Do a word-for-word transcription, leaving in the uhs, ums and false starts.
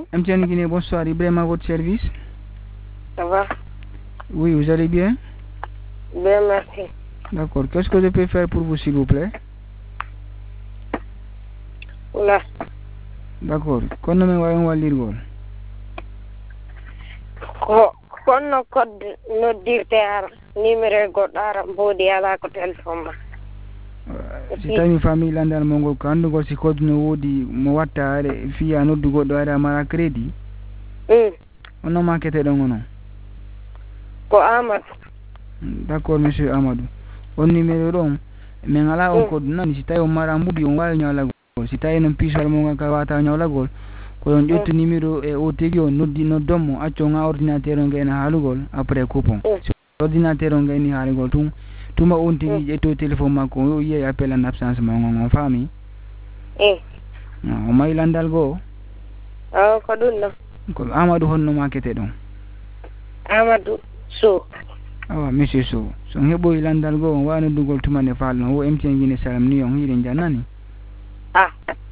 M T N Guinée, bonsoir. Ibrahim à votre service. Ça va? Oui, vous allez bien? Bien, merci. D'accord. Qu'est-ce que je peux faire pour vous, s'il vous plaît? Oula. D'accord. Quand on va on va lire gol. Ko kono code no dirte ar numéro godara mbodi ala ko téléphone ma. Si tawi famille landal mongol ko andugol si code no wodi mo watta are fiya noddu goddo are mara crédit. Mm. Ono makete don ono. Ko Amadou. D'accord monsieur Amadou. On numéro don men ala on code nan si tawi o mara mbudi on wala nyawla gol. Si tawi non pisal mo ka wata nyawla gol. Ko on jottu numéro e o tegi on noddi no dommo accio nga ordinateur on ngena halugol après coupon. Ordinateur on ngeni halugol tum tuma on tigi e to téléphone makko o yi appel en absence mo ngon fami. Eh. No may landal go. Ah ko dun no. Ko Amadou honno makete don. Amadou So. Awa monsieur So. So hebo landal go wano dugol tuma ne falno o M T N Guinée salam ni on hirin janani. Ah.